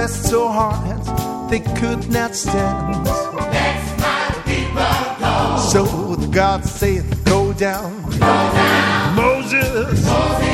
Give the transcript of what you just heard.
pressed so hard they could not stand. Let my people go. So God saith, go down. Go down. Moses,